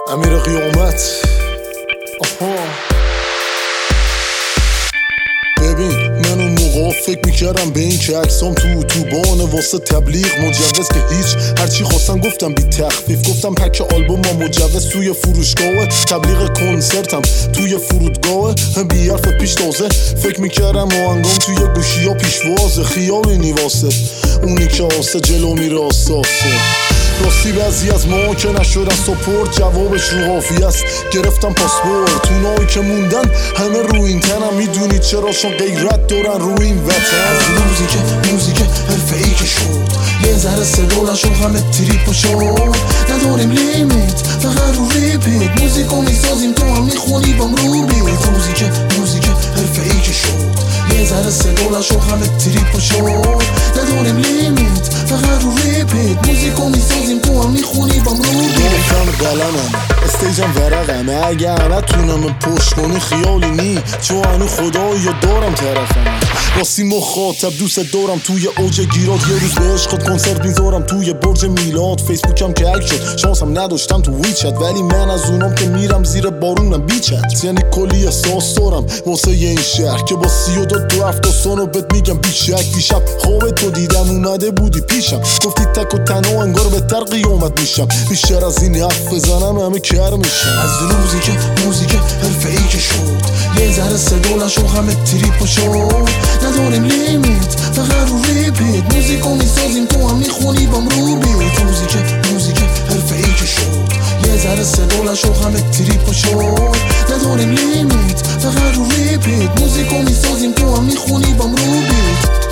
امیر قیامت. آها ببین من اون موقع فکر میکردم به این که عکسام تو اتوبان واسه تبلیغ مجوز که هیچ هرچی خواستم گفتم بی تخفیف. گفتم پک آلبوم ما مجوز توی فروشگاه، تبلیغ کنسرتم توی فرودگاه. بی حرف پیش تازه فکر میکردم آهنگام توی گوشی ها پیشوازه. خیالی نیواسه اونی که آسه جلو میره آساسه. راستی بعضی از ما که نشدن سپورت جوابش رو حافی است. گرفتم پاسپورت اونایی که موندن همه رو این تنم. میدونید چرا؟ چون غیرت دارن رو این وطن. از موزیک حرفه ای که شد یه ذره صدا نشو همه تریپ و شد. نداریم لیمیت فقط رو ریپیت. موزیکو میسازیم تو هم میخونی بام رو بیت. موزیک حرفه ای که شد یه ذره صدا نشو همه تریپ و شد. نداریم لیمیت فقط رو ریپیت. موزیکو میسازیم تو هم میخونی بام رو بیت. قلمم استیجم ورقمه اگه نتونم پشت کنی خیالی نی. چون هنو خدایی دارم طرفم. راستی مخاطب دوست دارم توی اوج گیرات. یه روز به عشقت کنسرت میذارم توی برج میلاد. فیسبوکم که هک شد شانسم نداشتم تو ویچت. ولی من از اونام که میرم زیر بارونم بیچت. یعنی کلی احساس دارم واسه این شهر که با 32 تو افتاسانو بهت میگم بیشک. دیشب خواب تو دیدم اومده بودی پیشم. گفتی تک و تنها انگار بهتر قیامت میشم. بیشتر از این حرف بزنم همه کر میشم. از موزیک حرفه ای که شد یه ذره صدا نشو همه تریپ و شد. نداریم لیمیت فقط رو ریپیت. موزیکو میسازیم تو هم میخونی بام رو بیت. موزیک حرفه ای که شد یه ذره صدا نشو همه تریپ و شد. نداریم لیمیت فقط رو ریپیت. موزیکو میسازیم تو هم میخونی بام رو بیت.